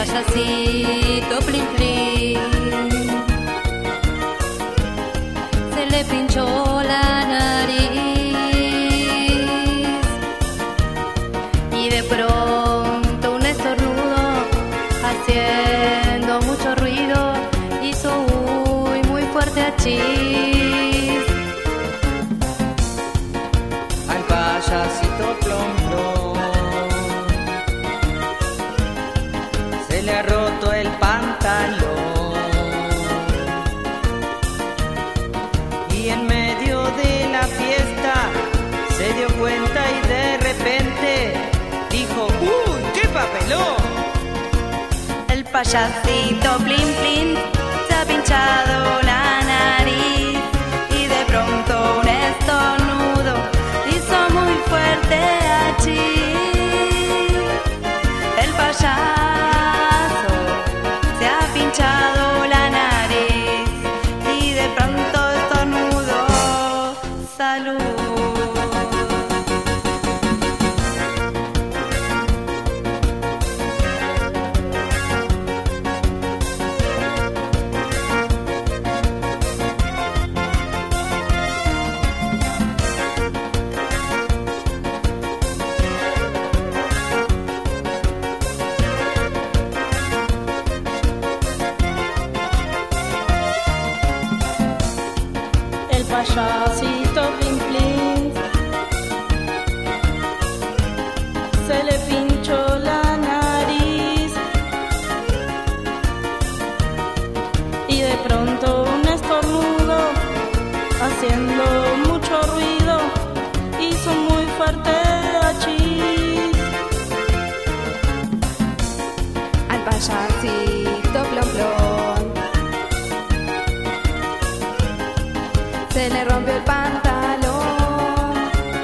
payasito plin plin se le pinchó la nariz y de pronto un estornudo haciendo mucho ruido hizo muy fuerte achis. Al payasito plom plom se le ha roto el pantalón y en medio de la fiesta se dio cuenta y de repente dijo: ¡Uy, qué papelón! El payasito plin plin se ha pinchado la nariz y de pronto un estornudo hizo muy fuerte achis. El payaso se ha pinchado la nariz y de pronto estornudo. Salud. El payasito plin plin se le pinchó la nariz y de pronto un estornudo haciendo mucho ruido hizo muy fuerte achis. Al payasito plom plom se le rompió el pantalón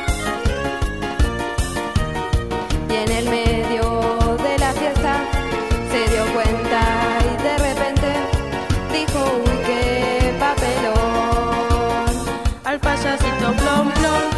y en el medio de la fiesta se dio cuenta y de repente dijo: uy, qué papelón. Al payasito plom plom